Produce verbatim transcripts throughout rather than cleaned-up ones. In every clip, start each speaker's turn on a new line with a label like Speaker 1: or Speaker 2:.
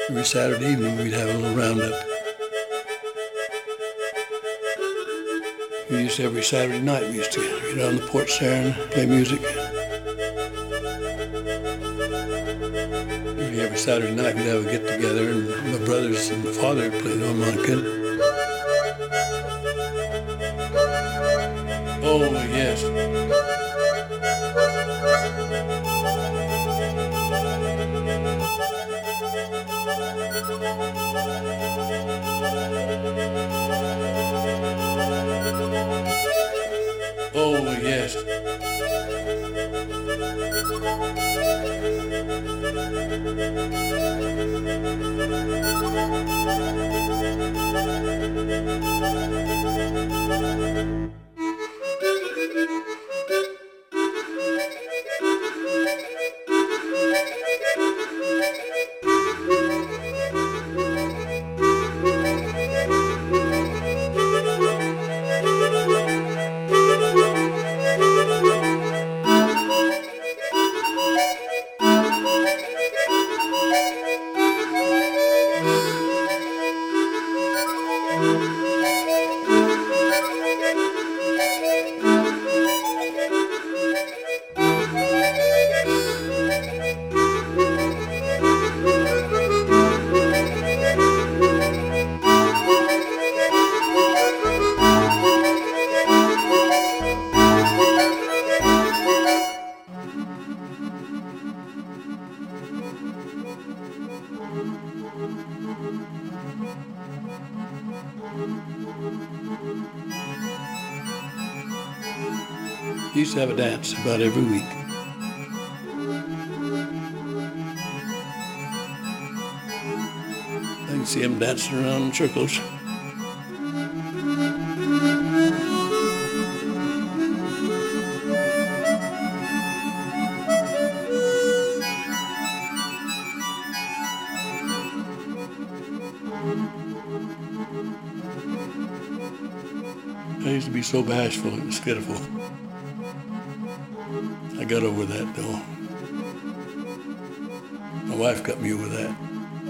Speaker 1: Every Saturday evening we'd have a little roundup. We used to, every Saturday night we used to get on the porch there and play music. Every Saturday night we'd have a get together and my brothers and my father would play the harmonica. Oh yes. Oh yes. He used to have a dance about every week. I can see him dancing around in circles. I used to be so bashful, it was pitiful. I got over that, though. My wife got me over that.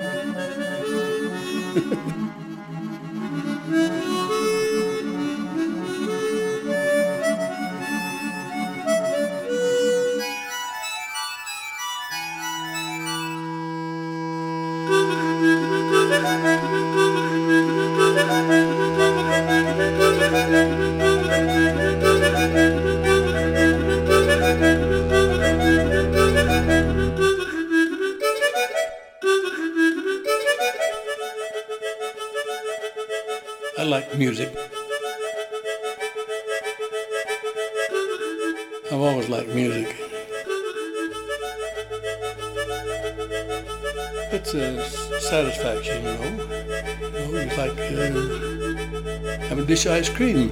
Speaker 1: I like music. I've always liked music. It's a satisfaction, you know. You know, it's like uh, have a dish of ice cream.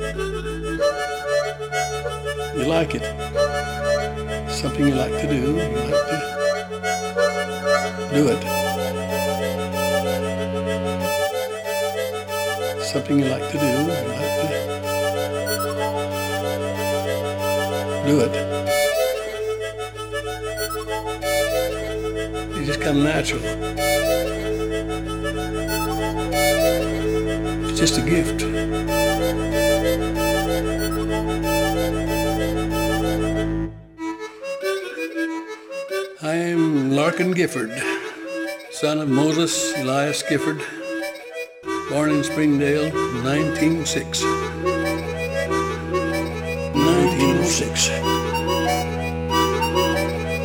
Speaker 1: You like it. Something you like to do. You like to do it. Something you like to do, you like to do it. You just come natural. It's just a gift. I am Larkin Gifford, son of Moses Elias Gifford, born in Springdale, nineteen oh six. nineteen oh six.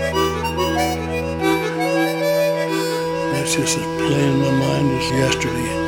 Speaker 1: That's just as plain in my mind as yesterday.